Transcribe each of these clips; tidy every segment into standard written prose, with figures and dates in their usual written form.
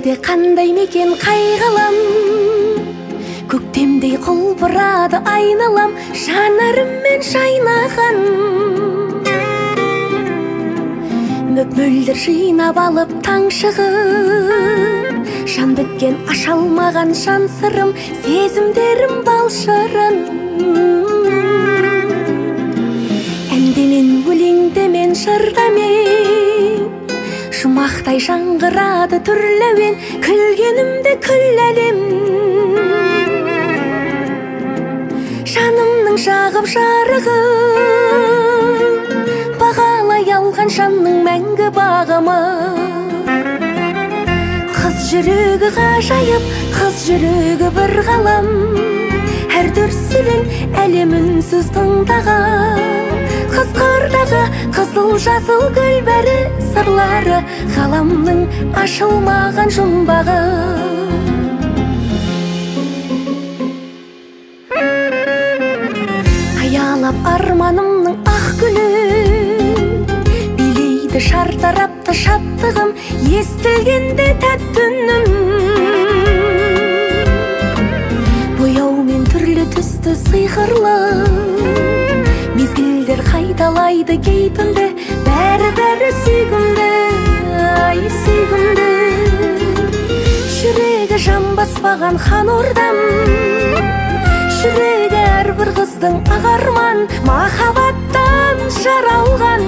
Өлгенде қандай мекен қайғылам, көктемдей құлпырады айналам, жанарыммен шайнаған. Мөп-мөлдір жинап алып таң шығып, жан біткен аша алмаған жан сырым, сезімдерім балшырын. Әндемен, өлеңдемен, жырдамен, жұмақтай жаңғырады түрлі әуен, күлгенімде күл әлем. Жанымның жағып жарығын, бағалай алған жанның мәңгі бағымы. Қыз жүрегі ғажайып, қыз жүрегі бір ғалам, әр дүрсілін әлем үнсіз тыңдаған. Қыз қырдағы қызыл жасыл гүл бәрі сырлары, ғаламның ашылмаған жұмбағы. Аялап арманымның ақ гүлі, билейді шартарапты шаттығым, естілгенде тәтті үнім. Бояумен түрлі түсті сиқырлы, мезгілдер қайталайды кейпімді, бәрі сүйгімді, ай сүйгімді. Жүрегі жамбаспаған хан ордам, жүрегі әрбір қыздың ағарман, махаббаттан жаралған.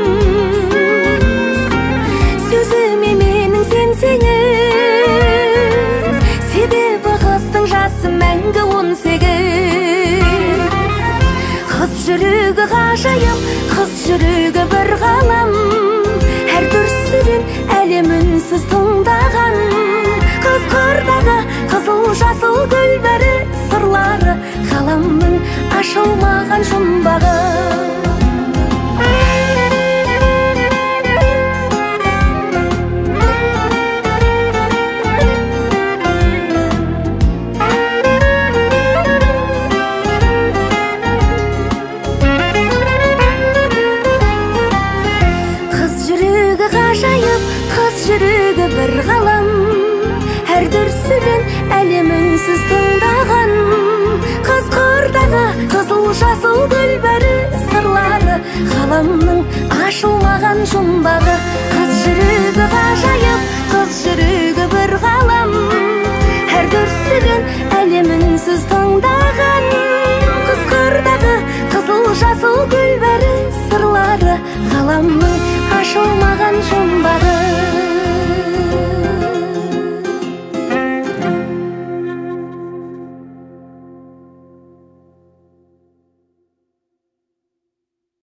Сөзіме менің сенсеңіз, себебі қыздың жасы мәңгі 18. Қыз жүрегі ғажайып, қыз жүрегі бір ғалам, әр дүрсілін әлем үнсіз тыңдаған. Қыз қырдағы қызыл жасыл гүл бәрі сырлары, ғаламның ашылмаған жұмбағы. Қыз жүрегі бір ғалам, әр дүрсілін әлем үнсіз тыңдаған. Қыз қырдағы қызыл жасыл гүл бәрі сырлары, ғаламның ашылмаған жұмбағы. Қыз жүрегі ғажайып, қыз жүрегі бір ғалам, әр дүрсілін әлем үнсіз тыңдаған. Қыз қырдағы қызыл жасыл гүл бәрі сырлары, ғаламның ашылмаған жұмбағы.